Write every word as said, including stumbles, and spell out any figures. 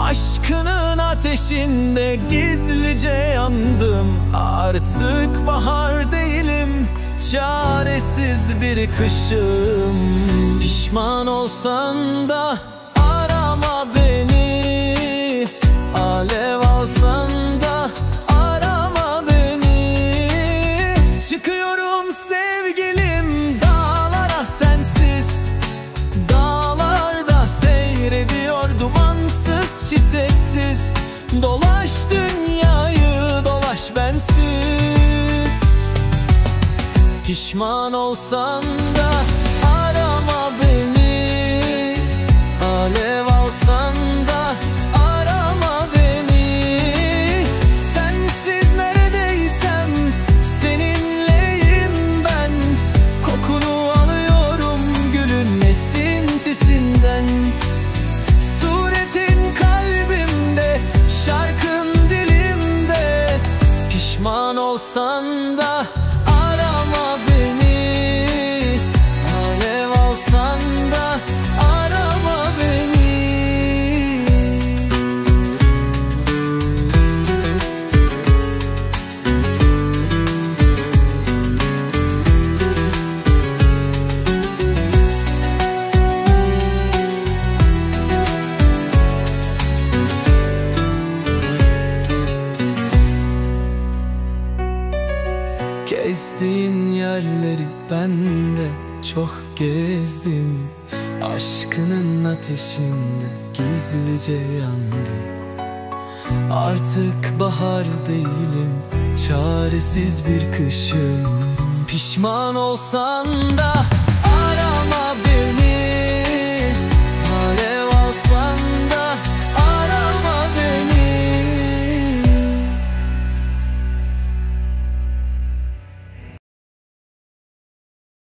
Aşkının ateşinde gizlice yandım. Artık bahar değilim, çaresiz bir kışım. Pişman olsan da arama beni, alev alsan da arama beni. Çıkıyorum sevgilim dağlara sensiz, dağlarda seyrediyor dumansız çiseksiz. Dolaş dünyayı dolaş bensiz. Pişman olsan da arama beni, alev alsan da arama beni. Sensiz neredeysem seninleyim ben. Kokunu alıyorum gülün esintisinden. Suretin kalbimde, şarkın dilimde. Pişman olsan da arama beni, alev alsan da arama beni. Gezdiğin yerleri ben de çok gezdim. Aşkının ateşinde gizlice yandım. Artık bahar değilim, çaresiz bir kışım. Pişman olsan da